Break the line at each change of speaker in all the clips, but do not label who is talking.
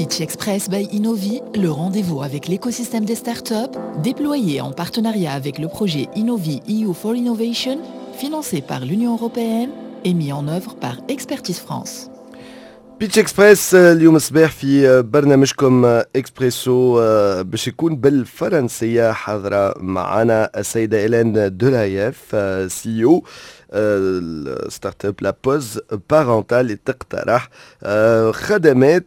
Pitch Express by Innovi, le rendez-vous avec l'écosystème des startups, déployé en partenariat avec le projet Innovi EU for Innovation, financé par l'Union européenne et mis en œuvre par Expertise France.
بيتش اكسبريس اليوم الصباح في برنامجكم اكسبريسو باش يكون بالفرنسيه. حاضره معنا السيده إيلين دولايف سي او ستارت اب لا بوز بارونتال اللي تقترح خدمات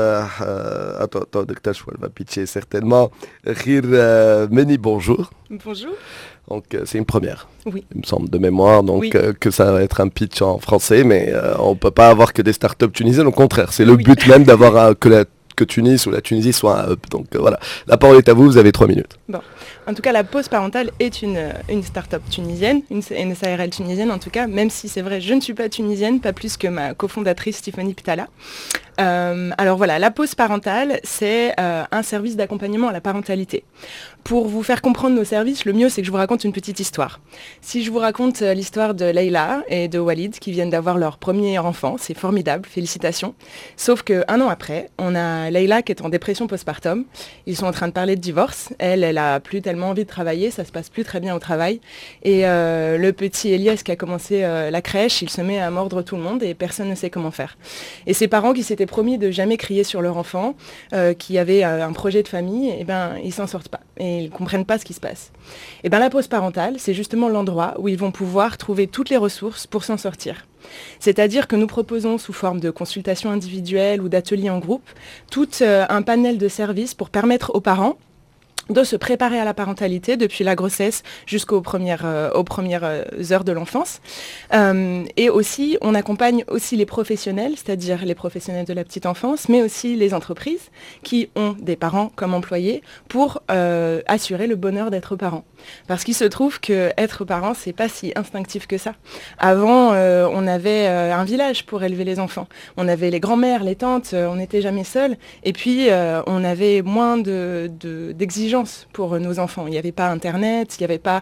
دكتور شوال va pitcher certainement خير مني bonjour.
Bonjour.
Donc c'est une première,
oui.
Il me semble de mémoire, donc
oui.
Que ça va être un pitch en français, mais on ne peut pas avoir que des startups tunisiennes, au contraire, c'est le but même d'avoir que Tunis ou la Tunisie soit un hub. Donc voilà, la parole est à vous, vous avez 3 minutes.
Bon. En tout cas, la pause parentale est une start-up tunisienne, une SARL tunisienne en tout cas, même si c'est vrai, je ne suis pas tunisienne, pas plus que ma cofondatrice Tiffany Ptala. Alors voilà, la pause parentale, c'est un service d'accompagnement à la parentalité. Pour vous faire comprendre nos services, le mieux c'est que je vous raconte une petite histoire. Si je vous raconte l'histoire de Leïla et de Walid qui viennent d'avoir leur premier enfant, c'est formidable, félicitations. Sauf qu'un an après, on a Leïla qui est en dépression postpartum. Ils sont en train de parler de divorce. Elle a plus tellement envie de travailler, ça se passe plus très bien au travail. Et le petit Elias qui a commencé la crèche, il se met à mordre tout le monde et personne ne sait comment faire. Et ses parents qui s'étaient promis de jamais crier sur leur enfant, qui avaient un projet de famille, et ben ils s'en sortent pas. Et ils ne comprennent pas ce qui se passe. Et bien la pause parentale, c'est justement l'endroit où ils vont pouvoir trouver toutes les ressources pour s'en sortir. C'est-à-dire que nous proposons sous forme de consultation individuelle ou d'ateliers en groupe, tout un panel de services pour permettre aux parents de se préparer à la parentalité depuis la grossesse jusqu'aux premières heures de l'enfance. Et aussi, on accompagne aussi les professionnels, c'est-à-dire les professionnels de la petite enfance, mais aussi les entreprises qui ont des parents comme employés pour assurer le bonheur d'être parent. Parce qu'il se trouve qu'être parent, c'est pas si instinctif que ça. Avant, on avait un village pour élever les enfants. On avait les grands-mères, les tantes, on n'était jamais seuls. Et puis, on avait moins d'exigences pour nos enfants. Il n'y avait pas Internet, il n'y avait pas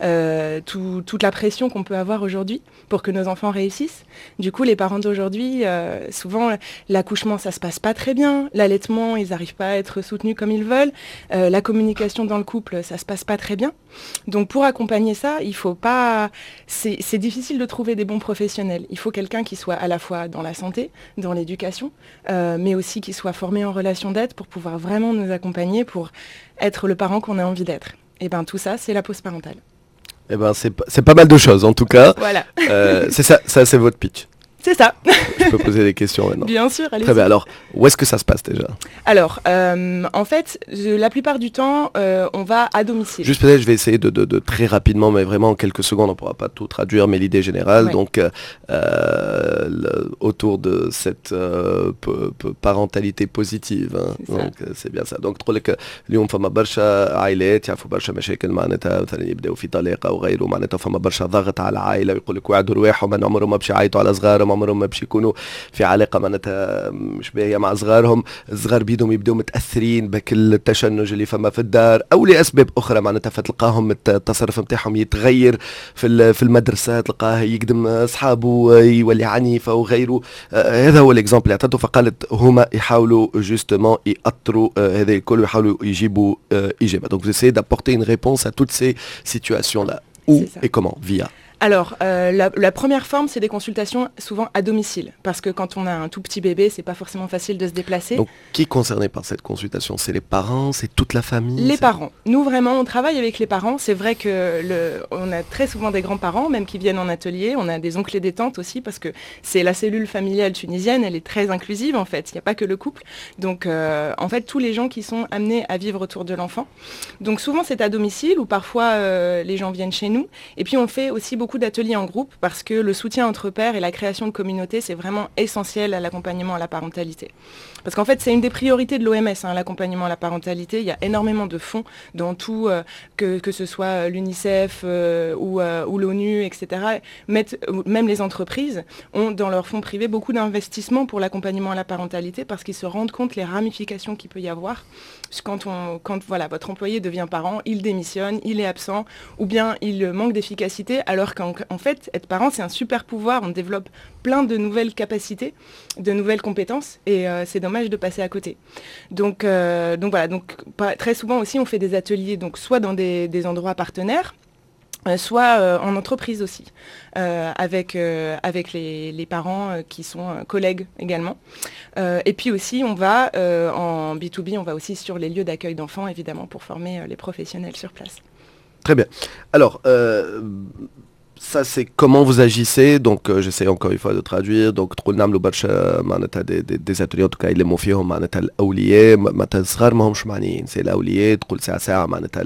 toute la pression qu'on peut avoir aujourd'hui pour que nos enfants réussissent. Du coup, les parents d'aujourd'hui, souvent, l'accouchement, ça se passe pas très bien. L'allaitement, ils n'arrivent pas à être soutenus comme ils veulent. La communication dans le couple, ça se passe pas très bien. Donc, pour accompagner ça, il faut pas... C'est difficile de trouver des bons professionnels. Il faut quelqu'un qui soit à la fois dans la santé, dans l'éducation, mais aussi qui soit formé en relation d'aide pour pouvoir vraiment nous accompagner, pour être le parent qu'on a envie d'être. Et bien tout ça, c'est la pause parentale.
Eh ben c'est pas mal de choses en tout cas.
Voilà.
C'est ça c'est votre pitch.
C'est ça.
Je peux poser des questions maintenant.
Bien sûr, allez-y.
Très bien, alors où est-ce que ça se passe déjà?
Alors, en fait, la plupart du temps, on va à domicile.
Juste peut-être, je vais essayer de très rapidement, mais vraiment en quelques secondes, on ne pourra pas tout traduire, mais l'idée générale, ouais. Donc autour de cette parentalité positive, hein. Donc c'est bien ça. Donc تقول لك اليوم فما برشا عائلات يعرفوا برشا مشاكل معناتها مثلا يبداو في طلاق او غيره معناتها فما برشا ضغط على العائله ويقول لك وعدوا رواحهم ان عمرهم ما باش يعيطوا على صغارهم عمرهم ما باش يكونوا في علاقه معناتها مش باهيه مع صغارهم الصغار بيدهم يبداو متاثرين بك التشنج اللي فما في الدار او لاسباب اخرى معناتها فتلقاهم التصرف نتاعهم يتغير في المدرسه تلقاه يقدم اصحابه يولي عنيف او غيره هذا هو الاكزامبل اللي عطيته فقالت هما يحاولوا جوستومون ياثروا هذا الكل ويحاولوا يجيبوا اجابه donc j'essaie d'apporter une réponse à toutes ces situations là où et comment via.
Alors, la première forme, c'est des consultations souvent à domicile. Parce que quand on a un tout petit bébé, c'est pas forcément facile de se déplacer.
Donc, qui est concerné par cette consultation? C'est les parents? C'est toute la famille?
Les parents. Nous, vraiment, on travaille avec les parents. C'est vrai qu'on a très souvent des grands-parents, même qui viennent en atelier. On a des oncles et des tantes aussi, parce que c'est la cellule familiale tunisienne. Elle est très inclusive, en fait. Il n'y a pas que le couple. Donc, en fait, tous les gens qui sont amenés à vivre autour de l'enfant. Donc, souvent, c'est à domicile, ou parfois, les gens viennent chez nous. Et puis, on fait aussi beaucoup d'ateliers en groupe parce que le soutien entre pairs et la création de communautés, c'est vraiment essentiel à l'accompagnement à la parentalité. Parce qu'en fait, c'est une des priorités de l'OMS, hein, l'accompagnement à la parentalité. Il y a énormément de fonds dans tout, que ce soit l'UNICEF ou l'ONU, etc. Même les entreprises ont dans leurs fonds privés beaucoup d'investissements pour l'accompagnement à la parentalité parce qu'ils se rendent compte les ramifications qu'il peut y avoir. Quand voilà, votre employé devient parent, il démissionne, il est absent, ou bien il manque d'efficacité, alors qu'en en fait, être parent, c'est un super pouvoir. On développe plein de nouvelles capacités, de nouvelles compétences, et c'est dommage de passer à côté. Donc voilà. Donc très souvent aussi, on fait des ateliers, donc soit dans des endroits partenaires, soit en entreprise aussi, avec les parents qui sont collègues également. Et puis aussi, on va en B2B, on va aussi sur les lieux d'accueil d'enfants, évidemment, pour former les professionnels sur place.
Très bien. Alors, ça c'est comment vous agissez, donc j'essaie encore une fois de traduire, donc تقول نعملوا برشا معناتها des ateliers en tout cas يلموا فيهم معناتها الأولياء معناتها الصغار ماهمش معنيين سي الأولياء تقول ساعة معناتها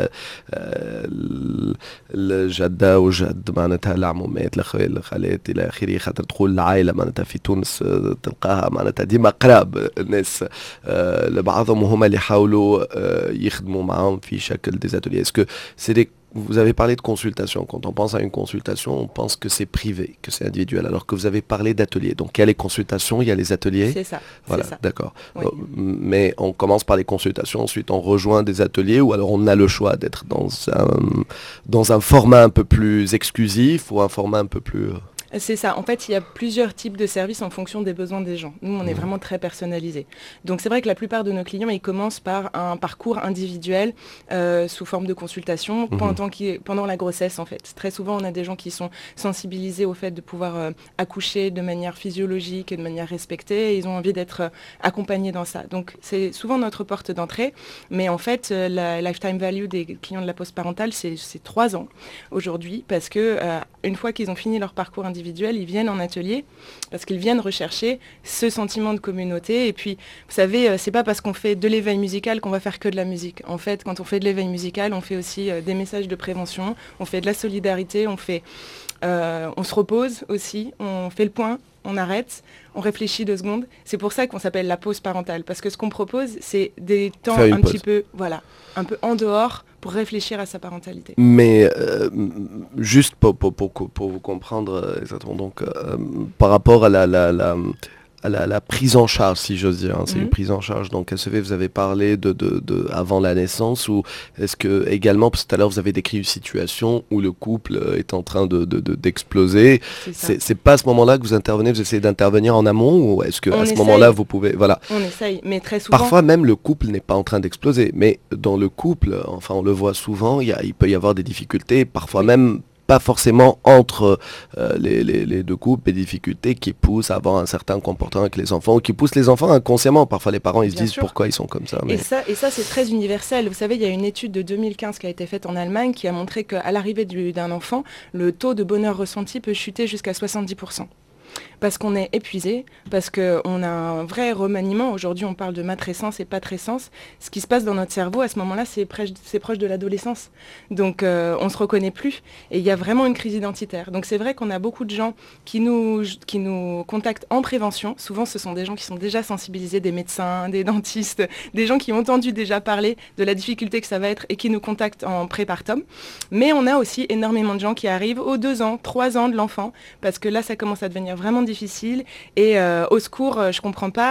الجدة والجد معناتها العمومات الأخوال الخالات إلى آخره خاطر تقول العائلة معناتها في تونس تلقاها معناتها ديما قراب الناس لبعضهم وهما اللي يحاولوا يخدموا معاهم في شكل des ateliers. Est-ce que c'est des Vous avez parlé de consultation. Quand on pense à une consultation, on pense que c'est privé, que c'est individuel, alors que vous avez parlé d'ateliers. Donc il y a les consultations, il y a les ateliers.
C'est ça.
Voilà,
c'est ça.
d'accord.
Oui.
Mais on commence par les consultations, ensuite on rejoint des ateliers, ou alors on a le choix d'être dans un format un peu plus exclusif ou un format un peu plus...
C'est ça. En fait, il y a plusieurs types de services en fonction des besoins des gens. Nous, on est vraiment très personnalisé. Donc, c'est vrai que la plupart de nos clients, ils commencent par un parcours individuel sous forme de consultation pendant la grossesse, en fait. Très souvent, on a des gens qui sont sensibilisés au fait de pouvoir accoucher de manière physiologique et de manière respectée. Et ils ont envie d'être accompagnés dans ça. Donc, c'est souvent notre porte d'entrée. Mais en fait, la lifetime value des clients de la pause parentale, c'est 3 ans aujourd'hui. Parce que une fois qu'ils ont fini leur parcours individuel, ils viennent en atelier parce qu'ils viennent rechercher ce sentiment de communauté. Et puis, vous savez, c'est pas parce qu'on fait de l'éveil musical qu'on va faire que de la musique. En fait, quand on fait de l'éveil musical, on fait aussi des messages de prévention, on fait de la solidarité, on se repose aussi, on fait le point, on arrête, on réfléchit 2 secondes. C'est pour ça qu'on s'appelle la pause parentale, parce que ce qu'on propose, c'est des temps un petit peu, voilà, un peu en dehors pour réfléchir à sa parentalité.
Mais juste pour vous comprendre exactement, donc par rapport à la prise en charge, si j'ose dire, c'est une prise en charge. Donc, elle se fait, vous avez parlé de avant la naissance, ou est-ce que également, parce que tout à l'heure vous avez décrit une situation où le couple est en train d'exploser. C'est pas à ce moment-là que vous intervenez, vous essayez d'intervenir en amont, ou est-ce que à ce moment-là vous pouvez, voilà.
On essaye, mais très souvent.
Parfois même le couple n'est pas en train d'exploser, mais dans le couple, enfin on le voit souvent, il peut y avoir des difficultés, parfois même pas forcément entre les 2 couples, des difficultés qui poussent à avoir un certain comportement avec les enfants, ou qui poussent les enfants inconsciemment. Parfois les parents ils se disent pourquoi ils sont comme ça. Mais...
Et ça c'est très universel. Vous savez, il y a une étude de 2015 qui a été faite en Allemagne qui a montré qu'à l'arrivée d'un enfant, le taux de bonheur ressenti peut chuter jusqu'à 70%. Parce qu'on est épuisé, parce qu'on a un vrai remaniement. Aujourd'hui, on parle de matrescence et patrescence. Ce qui se passe dans notre cerveau, à ce moment-là, c'est proche de l'adolescence. Donc, on ne se reconnaît plus. Et il y a vraiment une crise identitaire. Donc, c'est vrai qu'on a beaucoup de gens qui nous contactent en prévention. Souvent, ce sont des gens qui sont déjà sensibilisés, des médecins, des dentistes, des gens qui ont entendu déjà parler de la difficulté que ça va être et qui nous contactent en prépartum. Mais on a aussi énormément de gens qui arrivent aux 2 ans, 3 ans de l'enfant, parce que là, ça commence à devenir vraiment difficile et au secours, je comprends pas.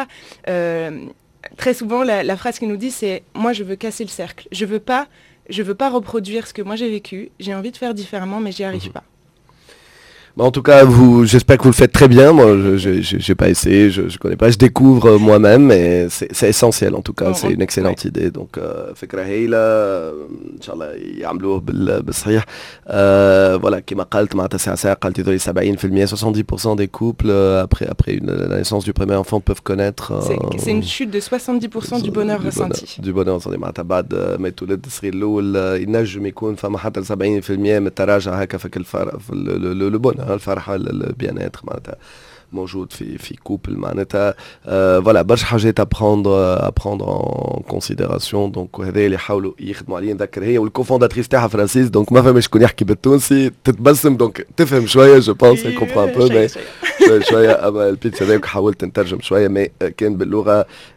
Très souvent, la phrase qu'ils nous disent, c'est « moi, je veux casser le cercle. Je veux pas reproduire ce que moi j'ai vécu. J'ai envie de faire différemment, mais j'y arrive pas. »
En tout cas, j'espère que vous le faites très bien. Moi, je n'ai pas essayé, je connais pas, je découvre moi-même, et c'est essentiel en tout cas. C'est une excellente idée. Donc, فكرة هايلة إن شاء الله يعملوه بالصحيح. Voilà, كما قلت مع ساعة قلت ذولي 70% des couples après la naissance du premier enfant peuvent connaître.
C'est une chute de 70% du bonheur ressenti.
Du bonheur ressenti. معناتها بعد ما يتولد الصغير الأول ينجم يكون فما حتى 70% من التراجع هكا في le bonheur. الفرحة البيانات معناتها موجود في كوبل معناتها فوالا برشا حاجات ابروندر en considération. دونك هذا اللي يحاولوا يخدموا عليه. نذكر هي والكوفونداتريس تاعها فرانسيس، دونك ما فهمش شكون يحكي بالتونسي تتبسم، دونك تفهم شويه جو بونس كومبران بو مي شويه. اما البيتش هذاك حاولت نترجم شويه، مي كان باللغه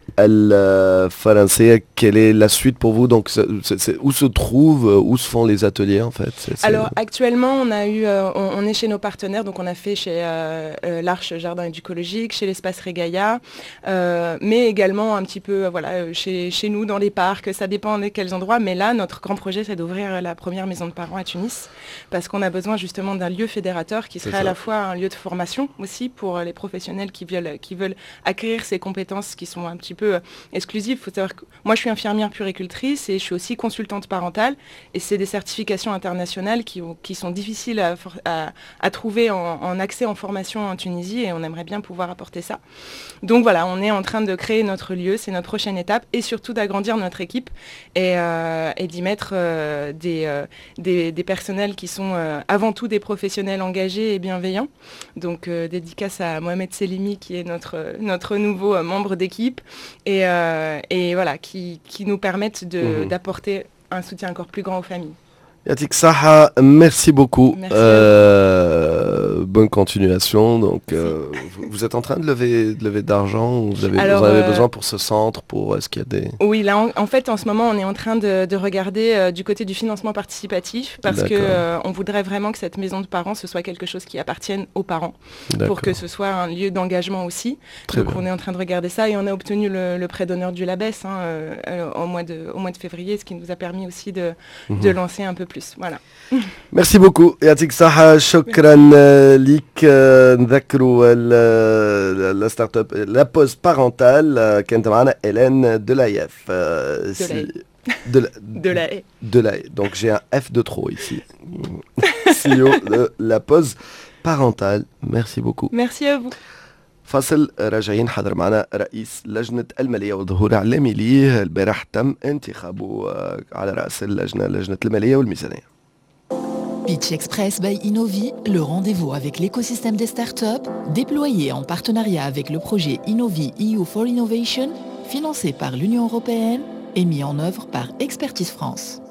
الفرنسية. Quelle est la suite pour vous? Donc, où se trouvent, où se font les ateliers en fait?
Alors actuellement, on est chez nos partenaires, donc on a fait chez l'Arche Jardin Écologique, chez l'Espace Regaïa, mais également un petit peu chez nous dans les parcs, ça dépend de quels endroits. Mais là, notre grand projet, c'est d'ouvrir la première maison de parents à Tunis, parce qu'on a besoin justement d'un lieu fédérateur qui serait à la fois un lieu de formation aussi pour les professionnels qui veulent acquérir ces compétences qui sont un petit peu exclusives. Il faut savoir que moi, je suis infirmière puéricultrice et je suis aussi consultante parentale, et c'est des certifications internationales qui sont difficiles à trouver en accès en formation en Tunisie, et on aimerait bien pouvoir apporter ça. Donc voilà, on est en train de créer notre lieu, c'est notre prochaine étape, et surtout d'agrandir notre équipe et d'y mettre des personnels qui sont avant tout des professionnels engagés et bienveillants. Donc dédicace à Mohamed Selimi qui est notre nouveau membre d'équipe, et voilà, qui nous permettent d'apporter un soutien encore plus grand aux familles.
Yatik Saha, merci beaucoup.
Merci
bonne continuation. Donc, vous êtes en train de lever d'argent, vous en avez besoin pour ce centre, est-ce qu'il y a des...
Oui, là, en fait, en ce moment, on est en train de regarder du côté du financement participatif, parce qu'on voudrait vraiment que cette maison de parents, ce soit quelque chose qui appartienne aux parents, pour que ce soit un lieu d'engagement aussi. Donc, on est en train de regarder ça, et on a obtenu le prêt d'honneur du LABES au mois de février, ce qui nous a permis aussi de lancer un peu plus. Voilà.
Merci beaucoup. يعطيك الصحة. شكرا ليك. نذكروا الستارت اب لا بوز بارونتال كانت معنا إيلين دلايف. Delahaye. Donc j'ai un F de trop ici. CEO de la pause parentale. Merci beaucoup.
Merci à vous.
فاصل راجعين. حضر معنا رئيس لجنة المالية والظهور الإعلامي ليه. البارح تم انتخابه على رأس لجنة المالية والميزانية.
Pitch Express by Innovi, le rendez-vous avec l'écosystème des startups, déployé en partenariat avec le projet Innovi EU for Innovation, financé par l'Union européenne et mis en œuvre par Expertise France.